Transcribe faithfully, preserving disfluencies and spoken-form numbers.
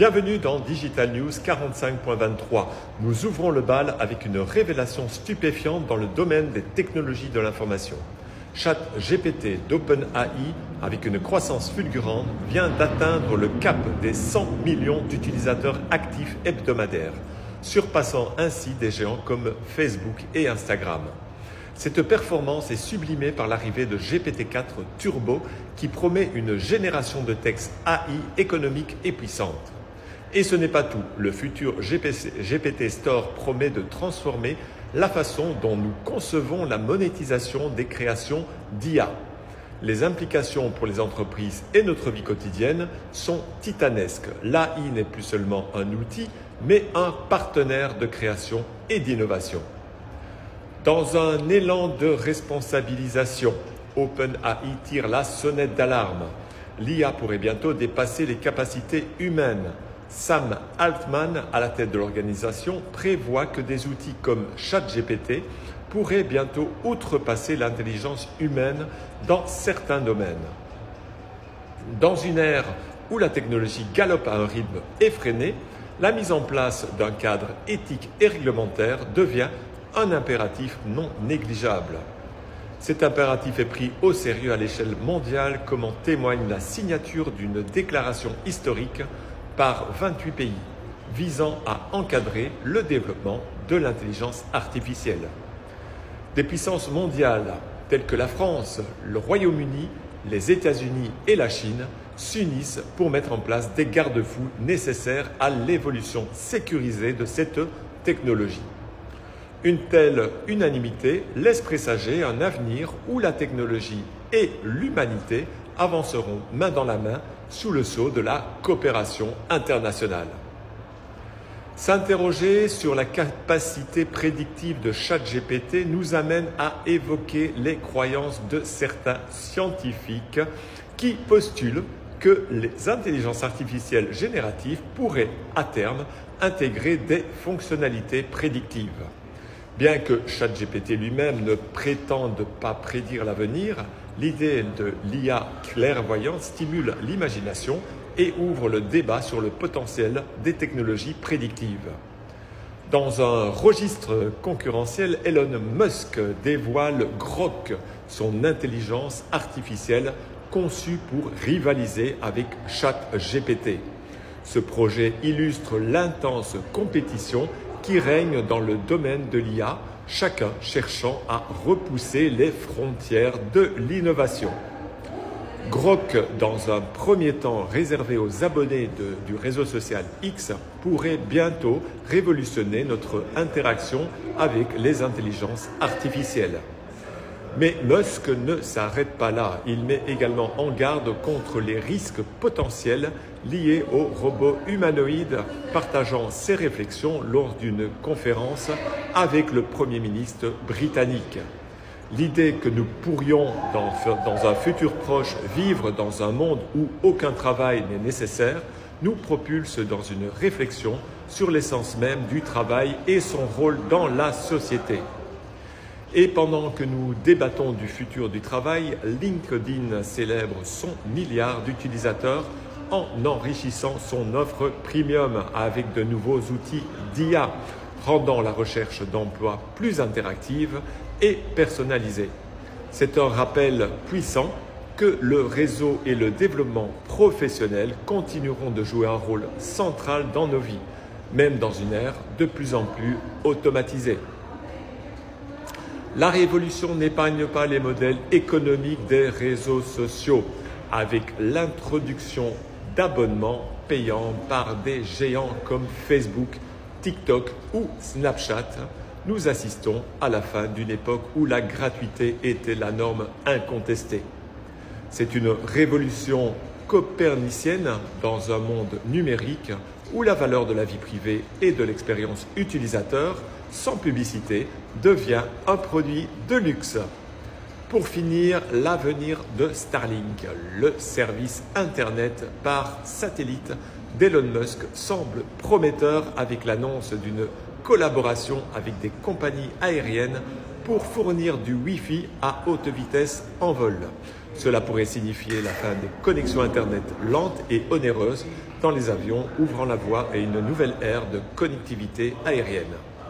Bienvenue dans Digital News quarante-cinq point vingt-trois. Nous ouvrons le bal avec une révélation stupéfiante dans le domaine des technologies de l'information. ChatGPT d'OpenAI, avec une croissance fulgurante, vient d'atteindre le cap des cent millions d'utilisateurs actifs hebdomadaires, surpassant ainsi des géants comme Facebook et Instagram. Cette performance est sublimée par l'arrivée de G P T quatre Turbo qui promet une génération de texte A I économique et puissante. Et ce n'est pas tout, le futur G P T Store promet de transformer la façon dont nous concevons la monétisation des créations d'I A. Les implications pour les entreprises et notre vie quotidienne sont titanesques. L'A I n'est plus seulement un outil, mais un partenaire de création et d'innovation. Dans un élan de responsabilisation, OpenAI tire la sonnette d'alarme. L'I A pourrait bientôt dépasser les capacités humaines. Sam Altman, à la tête de l'organisation, prévoit que des outils comme ChatGPT pourraient bientôt outrepasser l'intelligence humaine dans certains domaines. Dans une ère où la technologie galope à un rythme effréné, la mise en place d'un cadre éthique et réglementaire devient un impératif non négligeable. Cet impératif est pris au sérieux à l'échelle mondiale, comme en témoigne la signature d'une déclaration historique par vingt-huit pays, visant à encadrer le développement de l'intelligence artificielle. Des puissances mondiales telles que la France, le Royaume-Uni, les États-Unis et la Chine s'unissent pour mettre en place des garde-fous nécessaires à l'évolution sécurisée de cette technologie. Une telle unanimité laisse présager un avenir où la technologie et l'humanité avanceront main dans la main sous le sceau de la coopération internationale. S'interroger sur la capacité prédictive de ChatGPT nous amène à évoquer les croyances de certains scientifiques qui postulent que les intelligences artificielles génératives pourraient à terme intégrer des fonctionnalités prédictives. Bien que ChatGPT lui-même ne prétende pas prédire l'avenir, l'idée de l'I A clairvoyante stimule l'imagination et ouvre le débat sur le potentiel des technologies prédictives. Dans un registre concurrentiel, Elon Musk dévoile Grok, son intelligence artificielle conçue pour rivaliser avec ChatGPT. Ce projet illustre l'intense compétition qui règne dans le domaine de l'I A, chacun cherchant à repousser les frontières de l'innovation. Grok, dans un premier temps réservé aux abonnés de, du réseau social X, pourrait bientôt révolutionner notre interaction avec les intelligences artificielles. Mais Musk ne s'arrête pas là. Il met également en garde contre les risques potentiels liés aux robots humanoïdes, partageant ses réflexions lors d'une conférence avec le Premier ministre britannique. L'idée que nous pourrions, dans, dans un futur proche, vivre dans un monde où aucun travail n'est nécessaire, nous propulse dans une réflexion sur l'essence même du travail et son rôle dans la société. Et pendant que nous débattons du futur du travail, LinkedIn célèbre son milliard d'utilisateurs en enrichissant son offre premium avec de nouveaux outils d'I A, rendant la recherche d'emploi plus interactive et personnalisée. C'est un rappel puissant que le réseau et le développement professionnel continueront de jouer un rôle central dans nos vies, même dans une ère de plus en plus automatisée. La révolution n'épargne pas les modèles économiques des réseaux sociaux, avec l'introduction d'abonnements payants par des géants comme Facebook, TikTok ou Snapchat. Nous assistons à la fin d'une époque où la gratuité était la norme incontestée. C'est une révolution copernicienne dans un monde numérique où la valeur de la vie privée et de l'expérience utilisateur sans publicité devient un produit de luxe. Pour finir, l'avenir de Starlink, le service Internet par satellite d'Elon Musk, semble prometteur avec l'annonce d'une collaboration avec des compagnies aériennes pour fournir du Wi-Fi à haute vitesse en vol. Cela pourrait signifier la fin des connexions Internet lentes et onéreuses, dans les avions, ouvrant la voie à une nouvelle ère de connectivité aérienne.